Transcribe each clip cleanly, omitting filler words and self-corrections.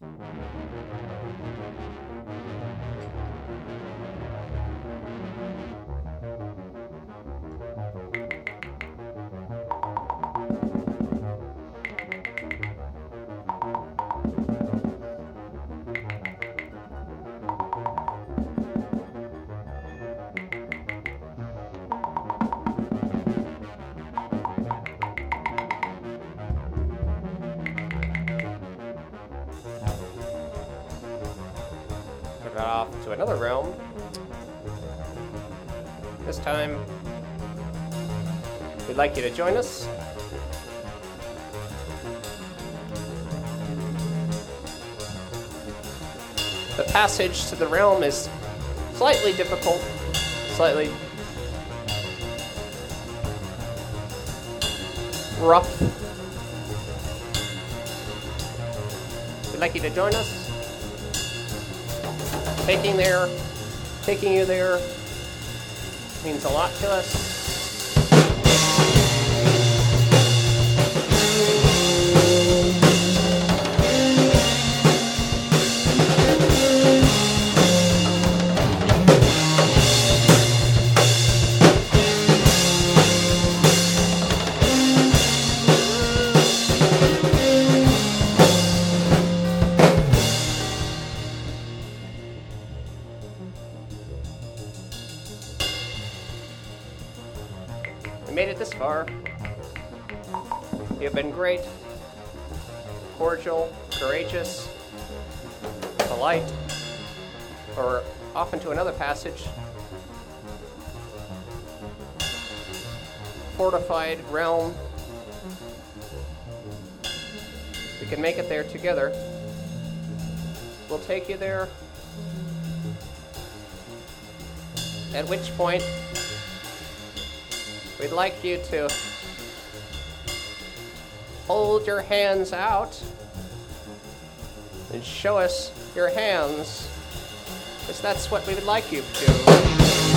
Off to another realm. This time, we'd like you to join us. The passage to the realm is slightly difficult, slightly rough. We'd like you to join us. Taking you there means a lot to us. We made it this far. You've been great, cordial, courageous, polite, or off into another passage. Fortified realm. We can make it there together. We'll take you there. At which point, we'd like you to hold your hands out and show us your hands, because that's what we would like you to do.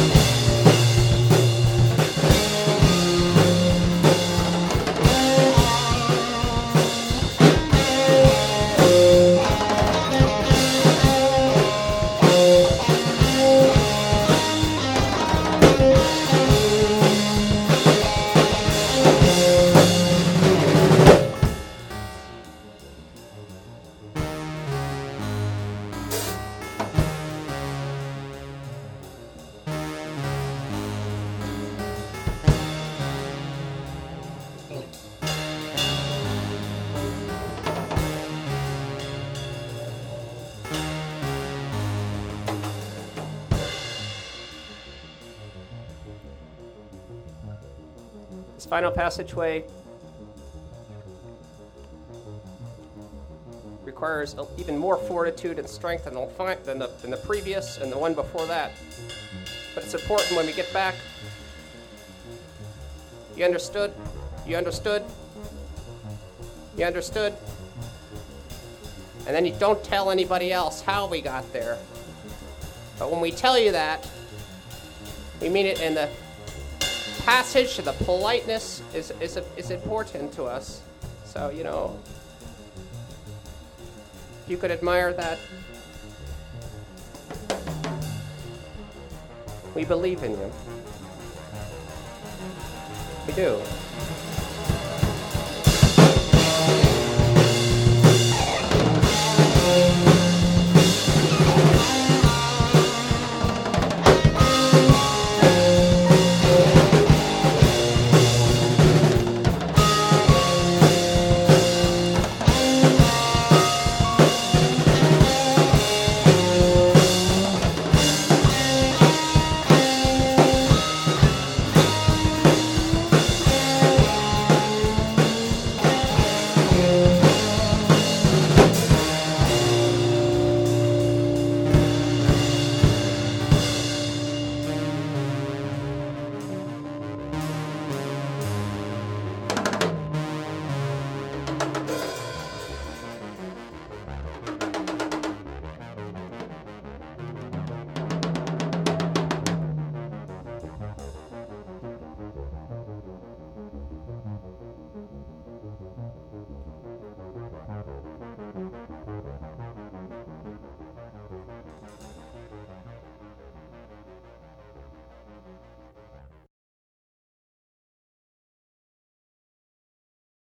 This final passageway requires even more fortitude and strength than the previous and the one before that. But it's important when we get back. You understood? You understood? You understood? And then you don't tell anybody else how we got there. But when we tell you that, we mean it in the passage. The politeness is important to us. So, if you could admire that. We believe in you. We do.